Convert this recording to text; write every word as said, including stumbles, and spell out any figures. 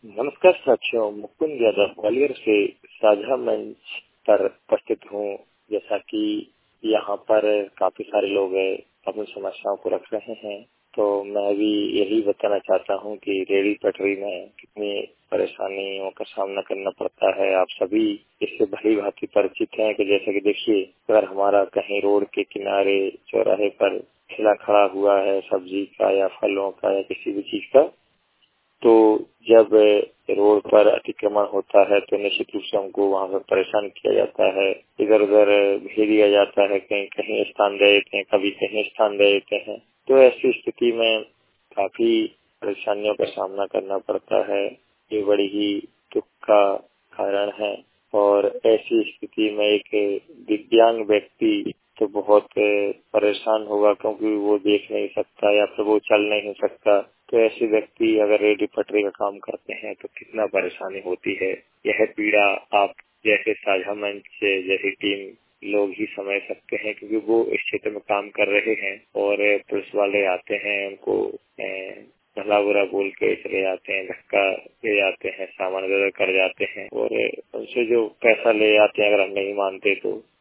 नमस्कार साथियों, मुकुंद यादव ग्वालियर से साझा मंच पर उपस्थित हूँ। जैसा कि यहाँ पर काफी सारे लोग अपनी समस्याओं को रख रहे हैं, तो मैं भी यही बताना चाहता हूँ कि रेहड़ी पटरी में कितनी परेशानियों का सामना करना पड़ता है। आप सभी इससे भली भांति परिचित हैं कि जैसे कि देखिए, अगर हमारा कहीं रोड के किनारे चौराहे पर ठेला खड़ा हुआ है सब्जी का या फलों का या किसी भी चीज का, तो जब रोड पर अतिक्रमण होता है तो निश्चित रूप से हमको वहाँ पर परेशान किया जाता है, इधर उधर भेज दिया जाता है, कहीं कहीं स्थान दे देते हैं, कभी कहीं स्थान दे देते हैं। तो ऐसी स्थिति में काफी परेशानियों का सामना करना पड़ता है। ये बड़ी ही दुख का कारण है और ऐसी स्थिति में एक दिव्यांग व्यक्ति तो बहुत परेशान होगा, क्योंकि वो देख नहीं सकता या फिर वो चल नहीं सकता। तो ऐसे व्यक्ति अगर रेहड़ी पटरी का काम करते हैं तो कितना परेशानी होती है। यह पीड़ा आप जैसे साझा मंच जैसी टीम लोग ही समझ सकते हैं, क्योंकि वो इस क्षेत्र में काम कर रहे हैं और पुलिस वाले आते हैं, उनको भला बुरा बोल के चले जाते हैं, धक्का दे जाते हैं, सामान इधर कर जाते हैं और उनसे जो पैसा ले जाते हैं अगर हम नहीं मानते तो